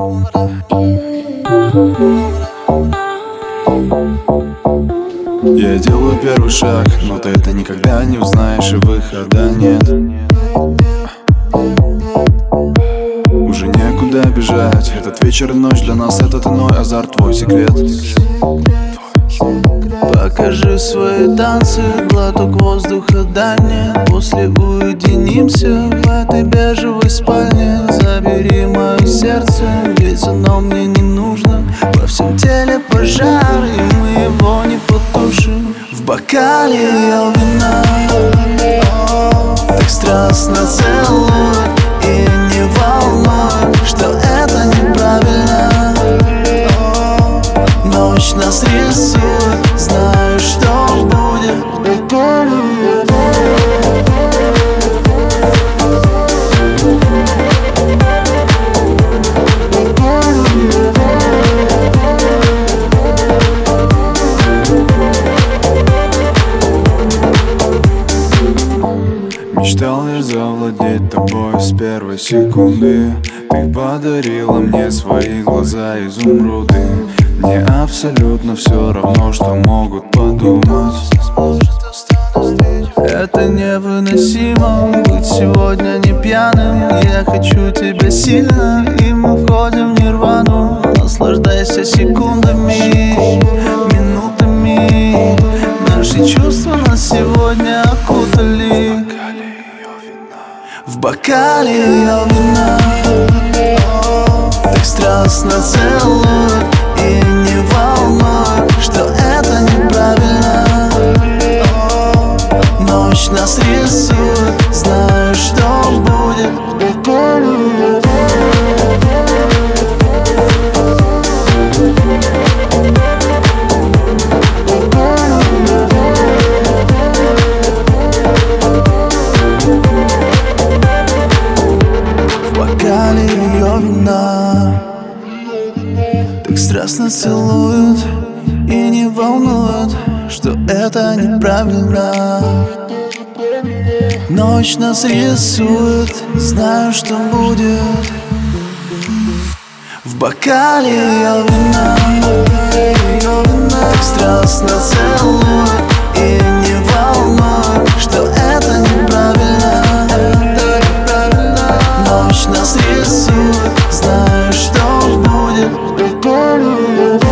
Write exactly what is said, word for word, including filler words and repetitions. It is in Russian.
Я делаю первый шаг, но ты это никогда не узнаешь, и выхода нет. Уже некуда бежать. Этот вечер и ночь для нас, этот иной азарт, твой секрет. Покажи свои танцы, глоток воздуха дай мне. После уединимся в этой бежевой спальне. Забери мое сердце, ведь оно мне не нужно. Во всем теле пожар, и мы его не потушим. В бокале я вина, так страстно целует и не волнует, что это неправильно. Ночь нас рисует, знаю, что будет. Мечтал лишь завладеть тобой с первой секунды. Ты подарила мне свои глаза изумруды. Мне абсолютно все равно, что могут подумать. Это невыносимо, быть сегодня не пьяным. Я хочу тебя сильно, и мы входим в нирвану. Наслаждайся секундами, минутами. Наши чувства нас сегодня окутали. В бокале ее вина, так страстно целует и не волнует, что это неправильно. Ночь нас рисует, знаю, что будет. В бокале ее вина, так страстно целует и не волнует, что это неправильно. Ночь нас рисует, знаю, что будет. В бокале ее вина, так страстно целует и не волнует, что это неправильно. Ночь нас рисует, знаю, что будет.